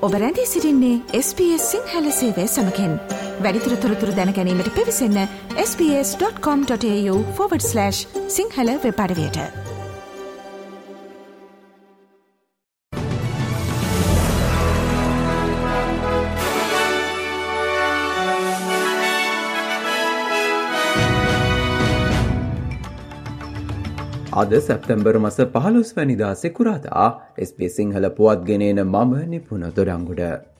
ඔබ රැඳී සිටින්නේ SBS සිංහල සේවය සමගින්. වැඩිදුර තොරතුරු දැන ගැනීමට පිවිසන්න sbs.com.au/සිංහල වෙබ් අඩවියට. අද සැප්තැම්බර් මාස 15 වැනිදා සෙකුරාදා SBS සිංහල පුවත් ගෙනෙන මම නිපුණ දොඩංගුඩ.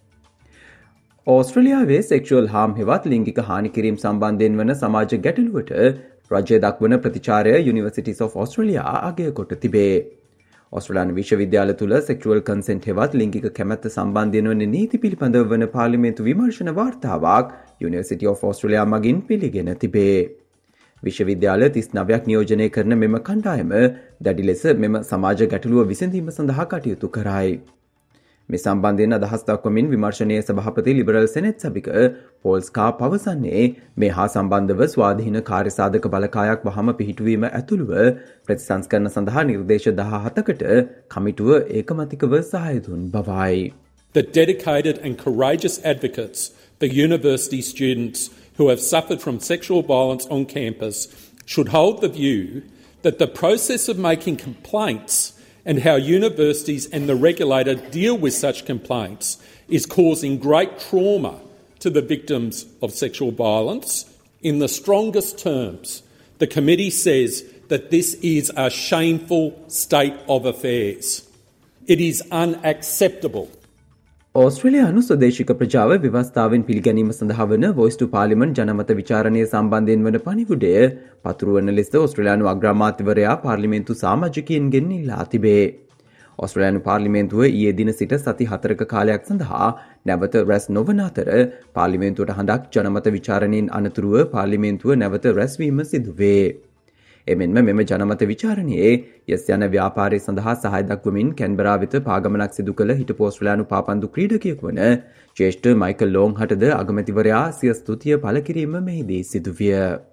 ඕස්ට්‍රේලියාවේ සෙක්ෂුවල් හාම් හෙවත් ලිංගික හානි කිරීම සම්බන්ධයෙන් වන සමාජ ගැටලුවට රජය දක්වන ප්‍රතිචාරය යුනිවර්සිටිස් ඔෆ් ඕස්ට්‍රේලියා අගය කොට තිබේ. ඕස්ට්‍රේලියානු විශ්වවිද්‍යාල තුළ සෙක්ෂුවල් කන්සෙන්ට් හෙවත් ලිංගික කැමැත්ත සම්බන්ධයෙන් වන නීති පිළිබඳව වන පාර්ලිමේන්තු විමර්ශන වාර්තාවක් යුනිවර්සිටි ඔෆ් ඕස්ට්‍රේලියා මගින් පිළිගෙන තිබේ. විශ්වවිද්‍යාල 39ක් නියෝජනය කරන මෙම කණ්ඩායම දැඩි ලෙස මෙම සමාජ ගැටලුව විසඳීම සඳහා කටයුතු කරයි. මේ සම්බන්ධයෙන් අදහස් දක්වමින් විමර්ශනයේ සභාපති ලිබරල් සෙනෙට් සභික පෝල් ස්කා පවසන්නේ මේ හා සම්බන්ධව ස්වාධීන කාර්යසාධක බලකායක් වහම පිහිටුවීම ඇතුළුව ප්‍රතිසංස්කරණ සඳහා නිර්දේශ 17කට කමිටුව ඒකමතිකව සහාය දුන් බවයි. The dedicated and courageous advocates for university students who have suffered from sexual violence on campus should hold the view that the process of making complaints and how universities and the regulator deal with such complaints is causing great trauma to the victims of sexual violence. In the strongest terms, the committee says that this is a shameful state of affairs. It is unacceptable. ඕස්ට්‍රේලියානු ස්වදේශික ප්‍රජාව ව්‍යවස්ථාවෙන් පිළිගැනීම සඳහා වන voice ටු parliament ජනමත විචාරණය සම්බන්ධයෙන් වන පණිවුඩය පතුරවන ලෙස ඕස්ට්‍රේලියානු අග්‍රාමාත්‍යවරයා පාර්ලිමේන්තු සාමාජිකයින්ගෙන් ඉල්ලා තිබේ. ඕස්ට්‍රේලියානු පාර්ලිමේන්තුව ඊයේ දින සිට සති 4ක කාලයක් සඳහා නැවත රැස් නොවන අතර පාර්ලිමේන්තුවට හඬක් ජනමත විචාරණයෙන් අනතුරුව පාර්ලිමේන්තුව නැවත රැස්වීම සිදුවේ. එමෙන්ම මෙම ජනමත විචාරණයේ යස් යන ව්‍යාපාරය සඳහා සහාය දක්වමින් කැන්බරා වෙත පාගමනක් සිදු කළ හිටපු ඕස්ට්‍රේලියානු පාපන්දු ක්‍රීඩකයෙකු වන ජ්‍යෙෂ්ඨ මයිකල් ලෝන්හටද අගමැතිවරයා සිය ස්තුතිය පළ කිරීම මෙහිදී සිදුවිය.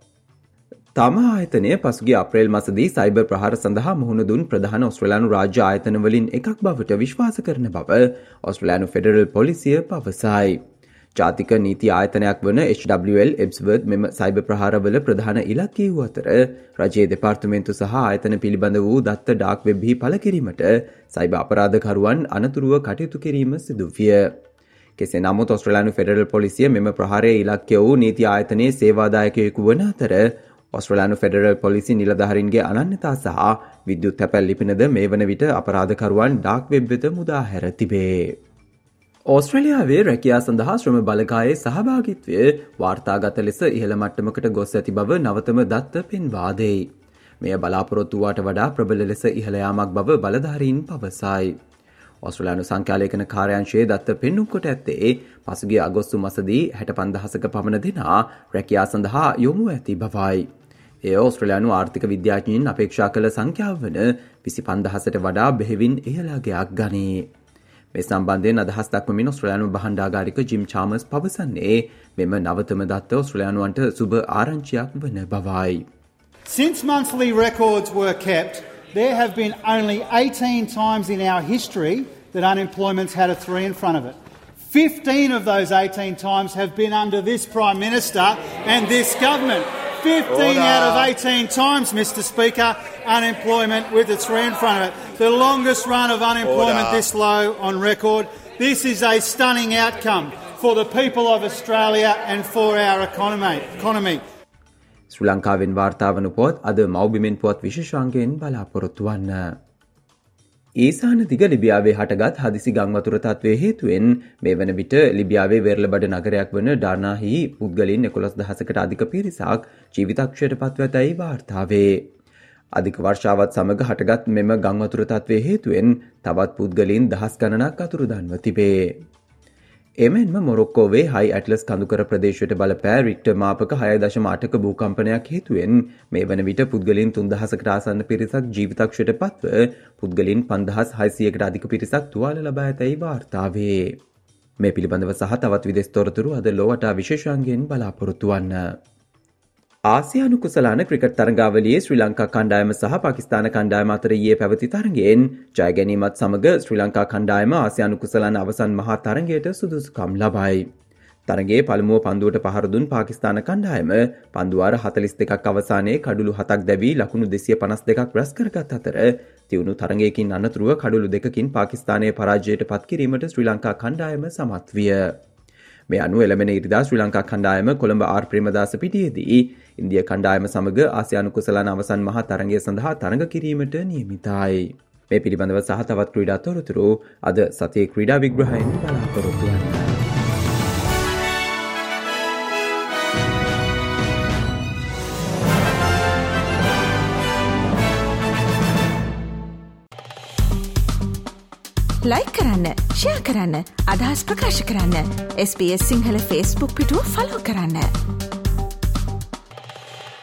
තම ආයතනය පසුගිය අප්‍රේල් මාසදී සයිබර් ප්‍රහාර සඳහා මුහුණ දුන් ප්‍රධාන ඕස්ට්‍රේලියානු රාජ්‍ය ආයතන වලින් එකක් බවට විශ්වාස කරන බව ඕස්ට්‍රේලියානු ෆෙඩරල් පොලිසිය පවසයි. ජාතික නීති ආයතනයක් වන HWL එබ්ස්වර්ත් මෙම සයිබර් ප්‍රහාරවල ප්‍රධාන ඉලක්කය වූ අතර රජයේ දෙපාර්තමේන්තු සහ ආයතන පිළිබඳ වූ දත්ත ඩාක් වෙබ්හි පළ කිරීමට සයිබර් අපරාධකරුවන් අනතුරුව කටයුතු කිරීම සිදු විය. කෙසේ නමුත් ඕස්ට්‍රේලියානු ෆෙඩරල් පොලිසිය මෙම ප්‍රහාරයේ ඉලක්කය වූ නීති ආයතනයේ සේවාදායකයෙකු වන අතර ඕස්ට්‍රේලියානු ෆෙඩරල් පොලිසි නිලධාරීන්ගේ අනන්‍යතා සහ විද්‍යුත් තැපැල් ලිපිනද මේ වන විට අපරාධකරුවන් ඩාක් වෙබ් වෙත මුදා හැර තිබේ. ඕස්ට්‍රේලියාවේ රැකියා සඳහා ශ්‍රම බලකායේ සහභාගිත්වය වාර්තාගත ලෙස ඉහළ මට්ටමකට ගොස් ඇති බව නවතම දත්ත පෙන්වා දෙයි. මෙය බලාපොරොත්තුවාට වඩා ප්‍රබල ලෙස ඉහළ යාමක් බව බලධාරීන් පවසයි. ඕස්ට්‍රේලියානු සංඛ්‍යාලේඛන කාර්යාංශයේ දත්ත පෙන්නුම් කොට ඇත්තේ පසුගිය අගෝස්තු මාසදී 65,000ක පමණ දෙනා රැකියා සඳහා යොමු ඇති බවයි. එය ඕස්ට්‍රේලියානු ආර්ථික විද්‍යාඥයින් අපේක්ෂා කළ සංඛ්‍යාව වන 25,000ට වඩා බෙහෙවින් ඉහළ අගයක් ගනී. මේ සම්බන්ධයෙන් අදහස් දක්වමින් ඕස්ට්‍රේලියානු භාණ්ඩාගාරික ජිම් චාමර්ස් පවසන්නේ මෙම නවතම දත්ත ඕස්ට්‍රේලියානුවන්ට සුබ ආරංචියක් වන බවයි. Since monthly records were kept, there have been only 18 times in our history that unemployment's had a 3 in front of it. 15 of those 18 times have been under this Prime Minister and this government. 15 out of 18 times, Mr Speaker, unemployment with a 3 in front of it. The longest run of unemployment this low on record. This is a stunning outcome for the people of Australia and for our economy. ශ්‍රී ලංකාවෙන් වාර්තා වන පුවත් අද මව්බිමෙන් පුවත් විශේෂාංගයෙන් බලාපොරොත්තු වන්න. ඊසාන දිග ලිබියාවේ හටගත් හදිසි ගංවතුර තත්ත්වයේ හේතුවෙන් මේ වන විට ලිබියාවේ වෙරළබඩ නගරයක් වන ඩාර්නාහි පුද්ගලයන් 11,000කට අධික පිරිසක් ජීවිතක්ෂයට පත්ව ඇතැයි වාර්තා වේ. අධික වර්ෂාවත් සමග හටගත් මෙම ගංවතුර තත්ත්වයේ හේතුවෙන් තවත් පුද්ගලයන් දහස් ගණනක් අතුරුදන්ව තිබේ. එමෙන්ම මොරොක්කෝවේ හයි ඇට්ලස් කඳුකර ප්‍රදේශයට බලපෑ රික්ටර් මාපක 6.8ක භූකම්පනයක් හේතුවෙන් මේ වන විට පුද්ගලයන් 3,000කට ආසන්න පිරිසක් ජීවිතක්ෂයට පත්ව පුද්ගලයන් 5,600කට අධික පිරිසක් තුවාල ලබා ඇතැයි වාර්තා වේ. මේ පිළිබඳව සහ තවත් විදේශ තොරතුරු අද ලොවට විශේෂාංගයෙන් බලාපොරොත්තු වන්න. ආසියානු කුසලාන ක්‍රිකට් තරගාවලියේ ශ්‍රී ලංකා කණ්ඩායම සහ පාකිස්තාන කණ්ඩායම අතර ඊයේ පැවති තරගයෙන් ජය ගැනීමත් සමග ශ්‍රී ලංකා කණ්ඩායම ආසියානු කුසලාන අවසන් මහා තරගයට සුදුසුකම් ලබයි. තරගයේ පළමුව පන්දුවට පහර දුන් පාකිස්තාන කණ්ඩායම පන්දුවාර 42ක් අවසානයේ කඩුළු 7ක් දැවී ලකුණු 252ක් රැස් කරගත් අතර තියුණු තරගයකින් අනතුරුව කඩුළු 2කින් පාකිස්තානයේ පරාජයට පත් කිරීමට ශ්‍රී ලංකා කණ්ඩායම සමත් විය. මේ අනුව එළඹෙන ඉරිදා ශ්‍රී ලංකා කණ්ඩායම කොළඹ ආර් ප්‍රේමදාස පිටියේදී ඉන්දිය කණ්ඩායම සමග ආසියානු කුසලාන අවසන් මහා තරගය සඳහා තරග කිරීමට නියමිතයි. මේ පිළිබඳව සහ තවත් ක්‍රීඩා තොරතුරු අද සතියේ ක්‍රීඩා විග්‍රහයෙන් බලාපොරොත්තු වෙනවා. ලයික් කරන්න, ෂෙයා කරන්න, අදහස් ප්‍රකාශ කරන්න. SBS සිංහල Facebook පිටුව ෆලෝ කරන්න.